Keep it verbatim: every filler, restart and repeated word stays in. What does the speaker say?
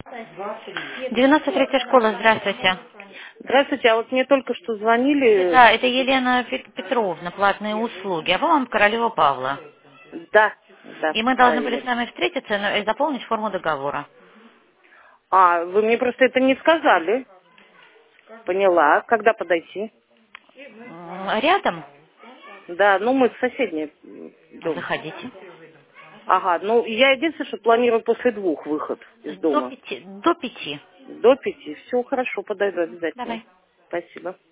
девяносто третья школа, здравствуйте. Здравствуйте, а вот мне только что звонили. Да, это Елена Пет- Петровна, платные услуги, а вы вам Королева Павла. Да, да, И мы должны были с правильно. вами встретиться ну, и заполнить форму договора. А, вы мне просто это не сказали. Поняла. Когда подойти? М, Рядом? Да, ну мы в соседний м, дом. Заходите. Ага, ну я единственное, что планирую после двух выход из До дома. пяти. До пяти. До пяти. Все хорошо, подойду обязательно. Давай. Спасибо.